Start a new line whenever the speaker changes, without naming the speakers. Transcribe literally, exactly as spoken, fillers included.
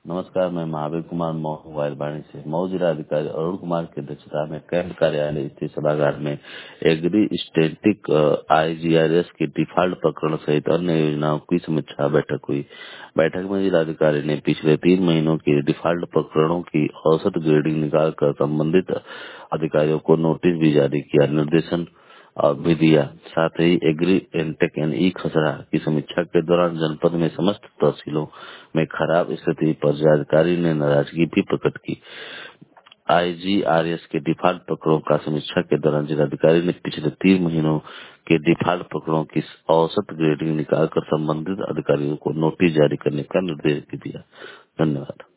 नमस्कार, मैं महावीर कुमार मऊ मोबाइल वाणी से मऊ जिलाधिकारी अरुण कुमार की अध्यक्षता में कैंट कार्यालय स्थित सभागार में एग्री स्टेटिक आईजीआरएस की डिफॉल्ट प्रकरण सहित अन्य योजनाओं की समीक्षा बैठक हुई। बैठक में जिलाधिकारी ने पिछले तीन महीनों की डिफॉल्ट प्रकरणों की औसत ग्रेडिंग निकालकर संबंधित अधिकारियों को नोटिस भी जारी किया, निर्देशन और भी दिया। साथ ही एग्री एनटेक एंड ई खसरा की समीक्षा के दौरान जनपद में समस्त तहसीलों में खराब स्थिति पर जिलाधिकारी ने नाराजगी भी प्रकट की। आईजीआरएस के डिफॉल्ट प्रकरणों का समीक्षा के दौरान जिलाधिकारी ने पिछले तीन महीनों के डिफॉल्ट प्रकरणों की औसत ग्रेडिंग निकालकर संबंधित अधिकारियों को नोटिस जारी करने का निर्देश भी दिया। धन्यवाद।